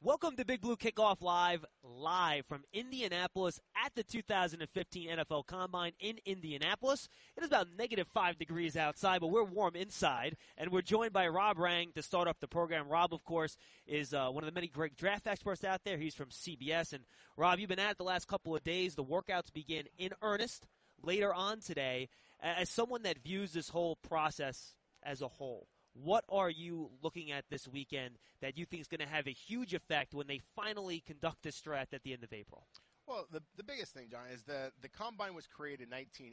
Welcome to Big Blue Kickoff live from Indianapolis at the 2015 NFL Combine in Indianapolis. It is about -5 degrees outside, but we're warm inside, and we're joined by Rob Rang to start off the program. Rob, of course, is one of the many great draft experts out there. He's from CBS. And, Rob, you've been at it the last couple of days. The workouts begin in earnest later on today. As someone that views this whole process as a whole, what are you looking at this weekend that you think is going to have a huge effect when they finally conduct this draft at the end of April? Well, the biggest thing, John, is that the Combine was created in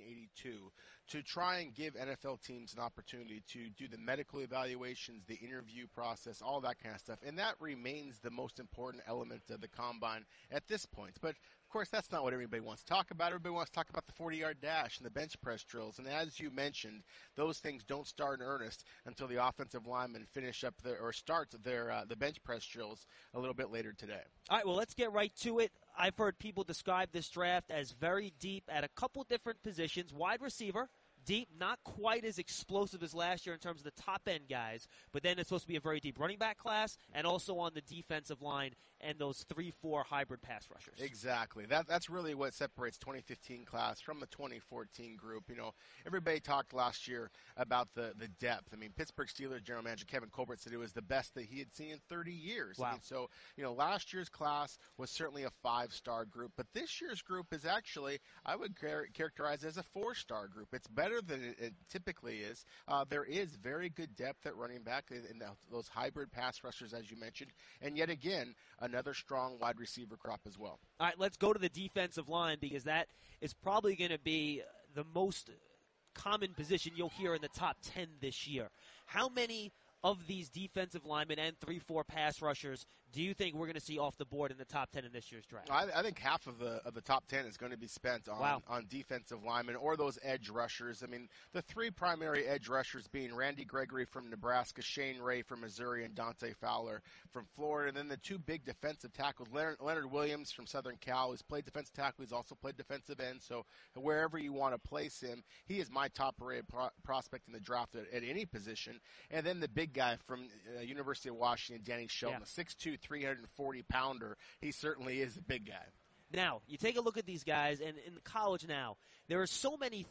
1982 to try and give NFL teams an opportunity to do the medical evaluations, the interview process, all that kind of stuff. And that remains the most important element of the Combine at this point. But, of course, that's not what everybody wants to talk about. Everybody wants to talk about the 40-yard dash and the bench press drills. And as you mentioned, those things don't start in earnest until the offensive linemen finish up start the bench press drills a little bit later today. All right, well, let's get right to it. I've heard people describe this draft as very deep at a couple different positions. Wide receiver, deep, not quite as explosive as last year in terms of the top-end guys, but then it's supposed to be a very deep running back class, and also on the defensive line and those 3-4 hybrid pass rushers. Exactly. That's really what separates 2015 class from the 2014 group. You know, everybody talked last year about the depth. I mean, Pittsburgh Steelers general manager Kevin Colbert said it was the best that he had seen in 30 years. Wow. I mean, so, you know, last year's class was certainly a 5-star group, but this year's group is actually, I would characterize as a 4-star group. It's better than it typically is. There is very good depth at running back in those hybrid pass rushers, as you mentioned, and yet again, another strong wide receiver crop as well. All right, let's go to the defensive line because that is probably going to be the most common position you'll hear in the top 10 this year. How many of these defensive linemen and 3-4 pass rushers do you think we're going to see off the board in the top 10 in this year's draft? I think half of the top 10 is going to be spent on defensive linemen or those edge rushers. I mean, the three primary edge rushers being Randy Gregory from Nebraska, Shane Ray from Missouri, and Dante Fowler from Florida. And then the two big defensive tackles, Leonard Williams from Southern Cal, who's played defensive tackle. He's also played defensive end. So wherever you want to place him, he is my top-rated prospect in the draft at any position. And then the big guy from University of Washington, Danny Shelton, a 6'2", 340-pounder. He certainly is a big guy. Now, you take a look at these guys, and in college now, there are so many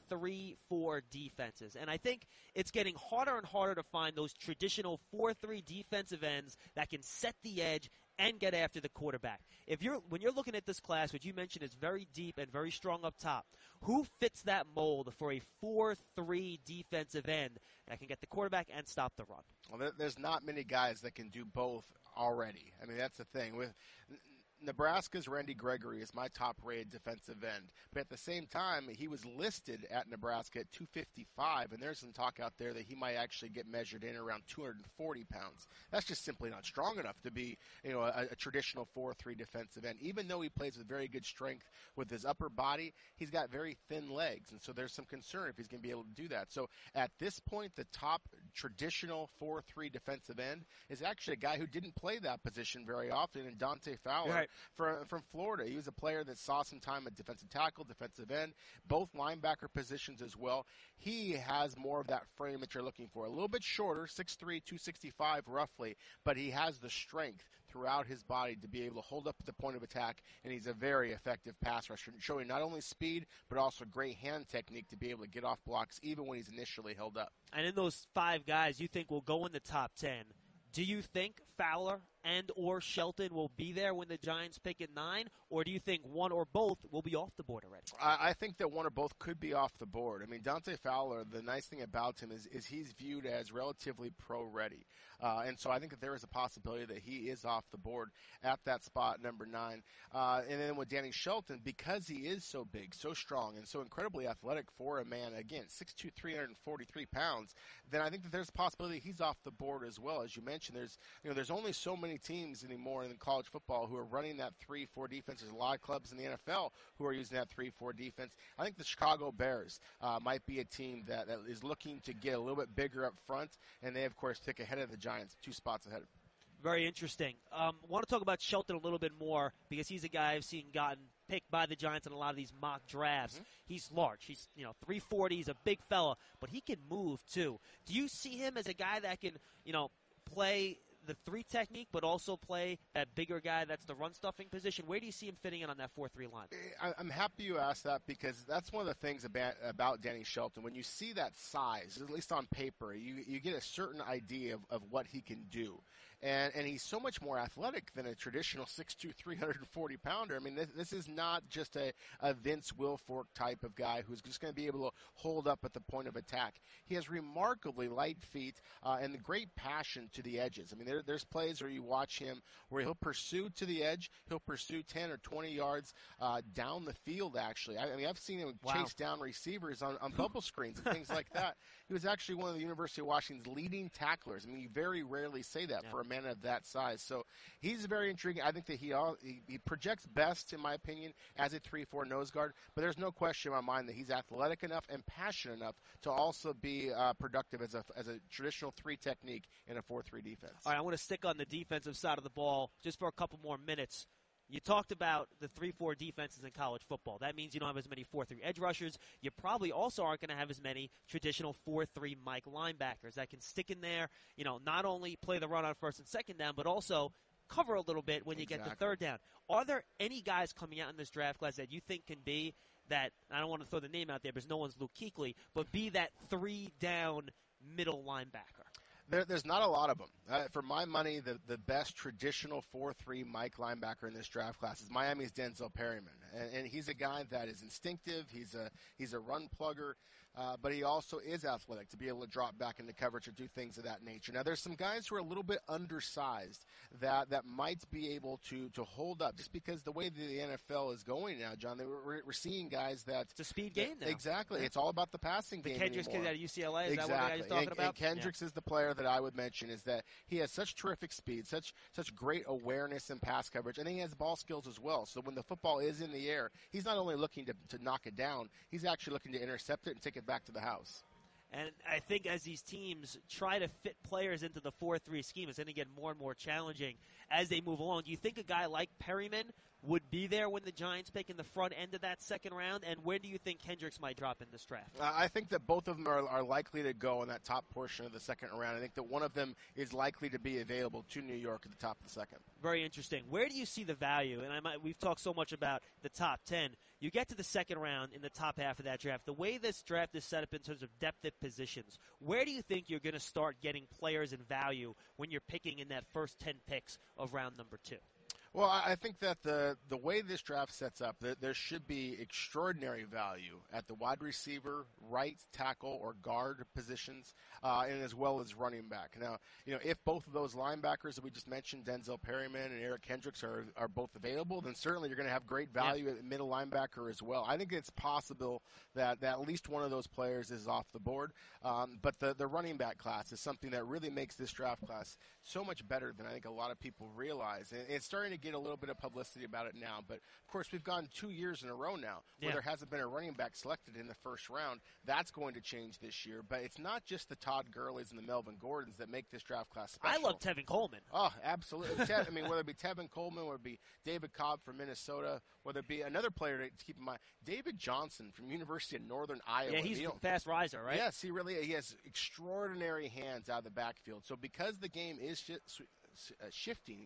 3-4 defenses, and I think it's getting harder and harder to find those traditional 4-3 defensive ends that can set the edge and get after the quarterback. When you're looking at this class, which you mentioned is very deep and very strong up top, who fits that mold for a 4-3 defensive end that can get the quarterback and stop the run? Well, there's not many guys that can do both already. I mean, that's the thing. With Nebraska's Randy Gregory is my top-rated defensive end. But at the same time, he was listed at Nebraska at 255, and there's some talk out there that he might actually get measured in around 240 pounds. That's just simply not strong enough to be, you know, a traditional 4-3 defensive end. Even though he plays with very good strength with his upper body, he's got very thin legs, and so there's some concern if he's going to be able to do that. So at this point, the top traditional 4-3 defensive end is actually a guy who didn't play that position very often, and Dante Fowler. Right. From Florida. He was a player that saw some time at defensive tackle, defensive end, both linebacker positions as well. He has more of that frame that you're looking for. A little bit shorter, 6'3", 265 roughly, but he has the strength throughout his body to be able to hold up at the point of attack, and he's a very effective pass rusher, showing not only speed but also great hand technique to be able to get off blocks even when he's initially held up. And in those 5 guys you think will go in the top 10, do you think Fowler and or Shelton will be there when the Giants pick at 9, or do you think one or both will be off the board already? I think that one or both could be off the board. I mean, Dante Fowler, the nice thing about him is he's viewed as relatively pro-ready. And so I think that there is a possibility that he is off the board at that spot, number 9. And then with Danny Shelton, because he is so big, so strong, and so incredibly athletic for a man, again, 6'2", 343 pounds, then I think that there's a possibility he's off the board as well. As you mentioned, there's only so many teams anymore in college football who are running that 3-4 defense. There's a lot of clubs in the NFL who are using that 3-4 defense. I think the Chicago Bears might be a team that is looking to get a little bit bigger up front, and they, of course, pick ahead of the Giants, 2 spots ahead. Very interesting. I want to talk about Shelton a little bit more because he's a guy I've seen gotten picked by the Giants in a lot of these mock drafts. Mm-hmm. He's large. He's 340. He's a big fella, but he can move too. Do you see him as a guy that can play the 3 technique, but also play that bigger guy that's the run-stuffing position? Where do you see him fitting in on that 4-3 line? I'm happy you asked that because that's one of the things about Danny Shelton. When you see that size, at least on paper, you get a certain idea of what he can do. And he's so much more athletic than a traditional 6'2", 340-pounder. I mean, this is not just a Vince Wilfork type of guy who's just going to be able to hold up at the point of attack. He has remarkably light feet and great passion to the edges. I mean, there's plays where you watch him where he'll pursue to the edge. He'll pursue 10 or 20 yards down the field, actually. I mean, I've seen him chase down receivers on bubble screens and things like that. He was actually one of the University of Washington's leading tacklers. I mean, you very rarely say that for a man of that size. So he's very intriguing. I think that he projects best, in my opinion, as a 3-4 nose guard. But there's no question in my mind that he's athletic enough and passionate enough to also be productive as a traditional 3 technique in a 4-3 defense. All right, I want to stick on the defensive side of the ball just for a couple more minutes. You talked about the 3-4 defenses in college football. That means you don't have as many 4-3 edge rushers. You probably also aren't going to have as many traditional 4-3 Mike linebackers that can stick in there, not only play the run on first and second down, but also cover a little bit when you get to third down. Are there any guys coming out in this draft class that you think can be that, I don't want to throw the name out there because no one's Luke Kuechly, but be that 3-down middle linebacker? There's not a lot of them. For my money, the best traditional 4-3 Mike linebacker in this draft class is Miami's Denzel Perryman, and he's a guy that is instinctive. He's a run plugger, but he also is athletic to be able to drop back into coverage or do things of that nature. Now, there's some guys who are a little bit undersized that might be able to hold up just because the way the NFL is going now, John. We're seeing guys that it's a speed game now. Exactly, it's all about the passing game. Kendricks kid out of UCLA, is exactly. that what the guy you're talking about? And Kendricks is the player that I would mention, is that he has such terrific speed, such great awareness and pass coverage, and he has ball skills as well. So when the football is in the air, he's not only looking to knock it down, he's actually looking to intercept it and take it back to the house. And I think as these teams try to fit players into the 4-3 scheme, it's going to get more and more challenging as they move along. Do you think a guy like Perryman would be there when the Giants pick in the front end of that second round? And where do you think Kendricks might drop in this draft? I think that both of them are likely to go in that top portion of the second round. I think that one of them is likely to be available to New York at the top of the second. Very interesting. Where do you see the value? And we've talked so much about the top 10. You get to the second round in the top half of that draft. The way this draft is set up in terms of depth at positions, where do you think you're going to start getting players in value when you're picking in that first 10 picks of round number 2? Well, I think that the way this draft sets up, there should be extraordinary value at the wide receiver, right tackle, or guard positions, and as well as running back. Now, if both of those linebackers that we just mentioned, Denzel Perryman and Eric Kendricks, are both available, then certainly you're going to have great value at middle linebacker as well. I think it's possible that at least one of those players is off the board, but the running back class is something that really makes this draft class so much better than I think a lot of people realize. And it's starting to get a little bit of publicity about it now, but of course we've gone 2 years in a row now where there hasn't been a running back selected in the first round. That's going to change this year, but it's not just the Todd Gurleys and the Melvin Gordons that make this draft class special. I love Tevin Coleman. Oh, absolutely. Whether it be Tevin Coleman, whether it be David Cobb from Minnesota, whether it be another player to keep in mind, David Johnson from University of Northern Iowa. Yeah, he's a fast riser, right? Yes, he has extraordinary hands out of the backfield. So because the game is shifting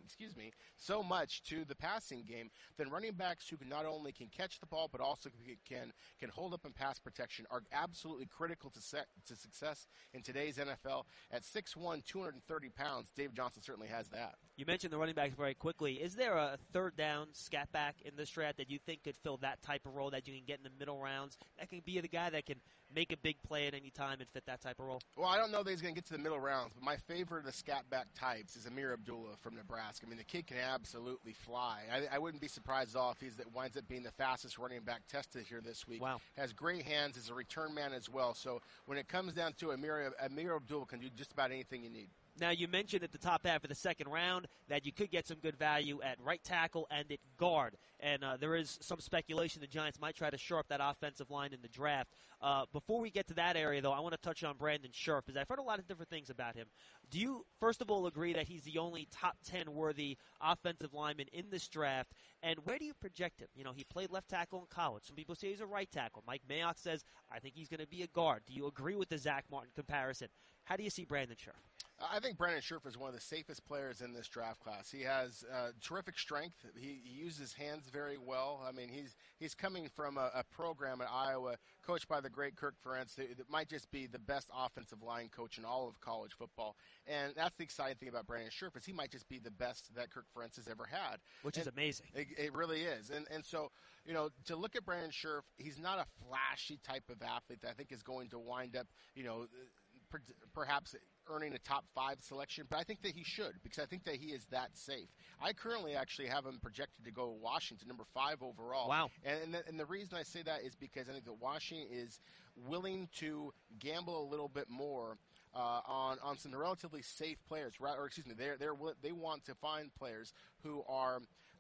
so much to the passing game, then running backs who not only can catch the ball but also can hold up in pass protection are absolutely critical to success in today's NFL. At 6'1", 230 pounds, David Johnson certainly has that. You mentioned the running backs very quickly. Is there a third down scat back in this draft that you think could fill that type of role that you can get in the middle rounds? That can be the guy that can make a big play at any time and fit that type of role? Well, I don't know that he's going to get to the middle rounds, but my favorite of the scat back types is Amir Abdullah from Nebraska. I mean, the kid can absolutely fly. I wouldn't be surprised at all if he winds up being the fastest running back tested here this week. Wow. Has great hands, is a return man as well. So when it comes down to Amir Abdullah can do just about anything you need. Now, you mentioned at the top half of the second round that you could get some good value at right tackle and at guard. And there is some speculation the Giants might try to shore up that offensive line in the draft. Before we get to that area, though, I want to touch on Brandon Scherff, because I've heard a lot of different things about him. Do you, first of all, agree that he's the only top 10 worthy offensive lineman in this draft? And where do you project him? He played left tackle in college. Some people say he's a right tackle. Mike Mayock says, I think he's going to be a guard. Do you agree with the Zach Martin comparison? How do you see Brandon Scherff? I think Brandon Scherff is one of the safest players in this draft class. He has terrific strength. He uses hands very well. I mean, he's coming from a program at Iowa coached by the great Kirk Ferentz that might just be the best offensive line coach in all of college football. And that's the exciting thing about Brandon Scherff is he might just be the best that Kirk Ferentz has ever had. Which is amazing. It really is. And so, you know, to look at Brandon Scherff, he's not a flashy type of athlete that I think is going to wind up, you know, perhaps earning a top 5 selection, but I think that he should because I think that he is that safe. I currently actually have him projected to go to Washington, number 5 overall. Wow. And the reason I say that is because I think that Washington is willing to gamble a little bit more on some relatively safe players, right? Or excuse me, they want to find players who are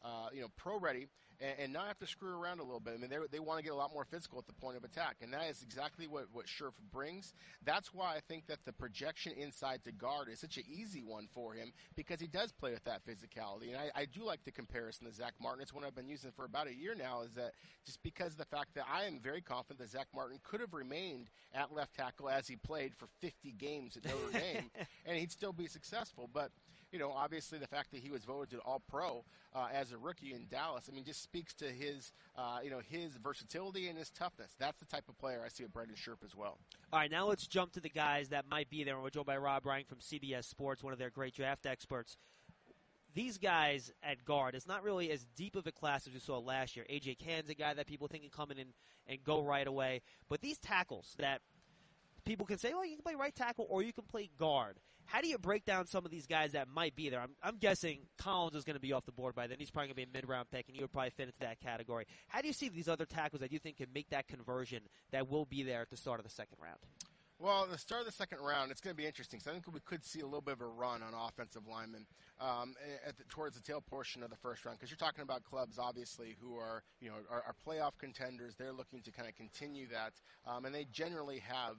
pro ready and not have to screw around a little bit. I mean, they want to get a lot more physical at the point of attack, and that is exactly what Scherff brings. That's why I think that the projection inside to guard is such an easy one for him because he does play with that physicality. And I do like the comparison to Zach Martin. It's one I've been using for about a year now, is that just because of the fact that I am very confident that Zach Martin could have remained at left tackle as he played for 50 games at Notre Dame, and he'd still be successful. But you know, obviously the fact that he was voted All-Pro as a rookie in Dallas, I mean, just speaks to his, his versatility and his toughness. That's the type of player I see with Brandon Scherff as well. All right, now let's jump to the guys that might be there. We're joined by Rob Ryan from CBS Sports, one of their great draft experts. These guys at guard, it's not really as deep of a class as we saw last year. A.J. Cann's a guy that people think can come in and go right away. But these tackles that people can say, well, you can play right tackle or you can play guard. How do you break down some of these guys that might be there? I'm guessing Collins is going to be off the board by then. He's probably going to be a mid-round pick, and you would probably fit into that category. How do you see these other tackles that you think can make that conversion that will be there at the start of the second round? Well, at the start of the second round, it's going to be interesting. So I think we could see a little bit of a run on offensive linemen towards the tail portion of the first round, because you're talking about clubs, obviously, who are playoff contenders. They're looking to kind of continue that, and they generally have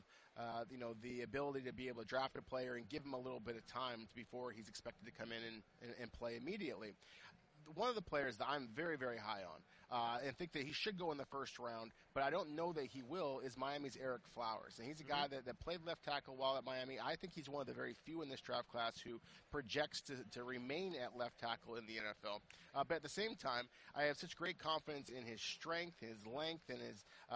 the ability to be able to draft a player and give him a little bit of time before he's expected to come in and play immediately. One of the players that I'm very, very high on and think that he should go in the first round, but I don't know that he will, is Miami's Eric Flowers. And he's a guy that played left tackle while at Miami. I think he's one of the very few in this draft class who projects to remain at left tackle in the NFL. But at the same time, I have such great confidence in his strength, his length, and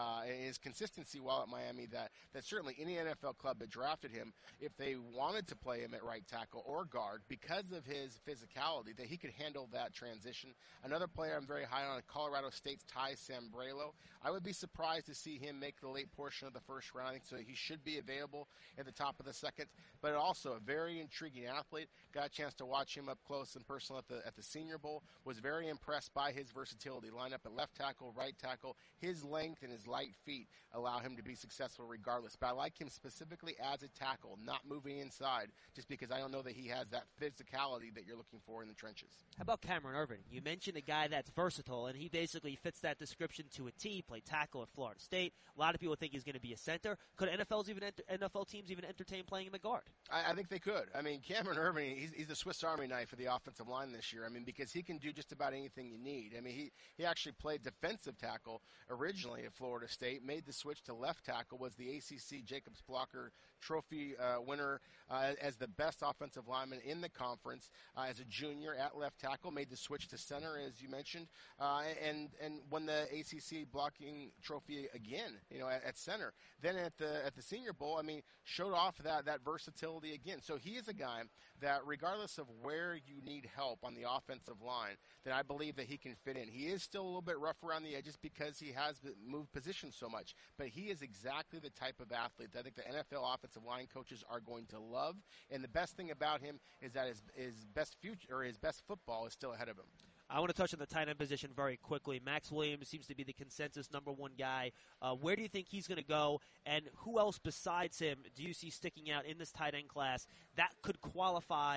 his consistency while at Miami that certainly any NFL club that drafted him, if they wanted to play him at right tackle or guard, because of his physicality, that he could handle that transition. Another player I'm very high on, Colorado State's Ty Sambrailo. I would be surprised to see him make the late portion of the first round. I think so he should be available at the top of the second, but also a very intriguing athlete. Got a chance to watch him up close and personal at the Senior Bowl. Was very impressed by his versatility. Line up at left tackle, right tackle. His length and his light feet allow him to be successful regardless. But I like him specifically as a tackle, not moving inside, just because I don't know that he has that physicality that you're looking for in the trenches. How about Cameron Erving? You mentioned a guy that's versatile, and he basically fits that description to a T. Played tackle at Florida State. A lot of people think he's going to be a center. Could NFL teams even entertain playing him at guard? I think they could. I mean, Cameron Erving, he's the Swiss Army knife for the offensive line this year. I mean, because he can do just about anything you need. I mean, he actually played defensive tackle originally at Florida State, made the switch to left tackle, was the ACC Jacobs Blocker Trophy winner as the best offensive lineman in the conference as a junior at left tackle, made the switch to center, as you mentioned, and won the ACC blocking trophy again, at center. Then at the Senior Bowl, I mean, showed off that versatility again. So he is a guy that regardless of where you need help on the offensive line, then I believe that he can fit in. He is still a little bit rough around the edges because he has moved positions so much, but he is exactly the type of athlete that I think the NFL offensive line coaches are going to love. And the best thing about him is that his best future or his best football is still ahead of him. I want to touch on the tight end position very quickly. Max Williams seems to be the consensus number one guy. Where do you think he's going to go, and who else besides him do you see sticking out in this tight end class that could qualify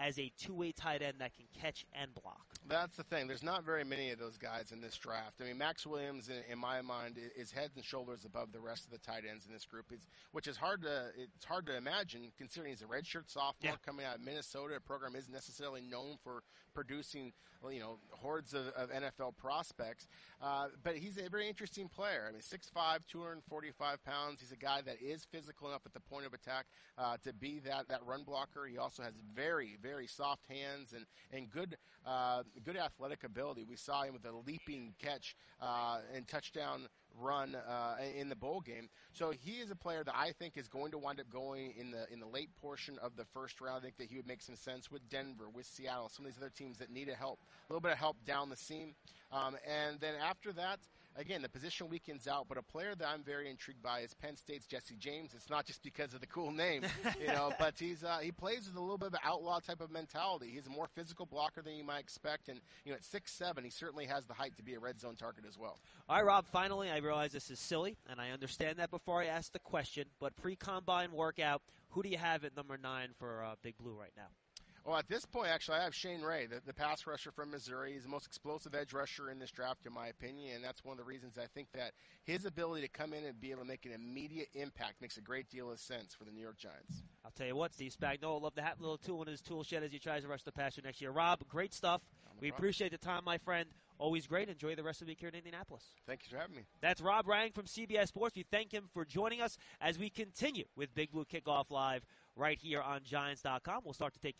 as a two-way tight end that can catch and block. That's the thing. There's not very many of those guys in this draft. I mean, Max Williams, in my mind, is head and shoulders above the rest of the tight ends in this group, which is hard to imagine considering he's a redshirt sophomore coming out of Minnesota. A program isn't necessarily known for producing, hordes of NFL prospects. But he's a very interesting player. I mean, 6'5", 245 pounds. He's a guy that is physical enough at the point of attack to be that run blocker. He also has very, very soft hands and good athletic ability. We saw him with a leaping catch and touchdown run in the bowl game. So he is a player that I think is going to wind up going in the late portion of the first round. I think that he would make some sense with Denver, with Seattle, some of these other teams that need a little bit of help down the seam. And then after that, again, the position weakens out, but a player that I'm very intrigued by is Penn State's Jesse James. It's not just because of the cool name, but he plays with a little bit of an outlaw type of mentality. He's a more physical blocker than you might expect, and at 6'7", he certainly has the height to be a red zone target as well. All right, Rob, finally, I realize this is silly, and I understand that before I ask the question, but pre-combine workout, who do you have at number 9 for Big Blue right now? Well, at this point, actually, I have Shane Ray, the pass rusher from Missouri. He's the most explosive edge rusher in this draft, in my opinion, and that's one of the reasons I think that his ability to come in and be able to make an immediate impact makes a great deal of sense for the New York Giants. I'll tell you what, Steve Spagnuolo will love to have a little tool in his tool shed as he tries to rush the passer next year. Rob, great stuff. We appreciate the time, my friend. Always great. Enjoy the rest of the week here in Indianapolis. Thank you for having me. That's Rob Rang from CBS Sports. We thank him for joining us as we continue with Big Blue Kickoff Live right here on Giants.com. We'll start to take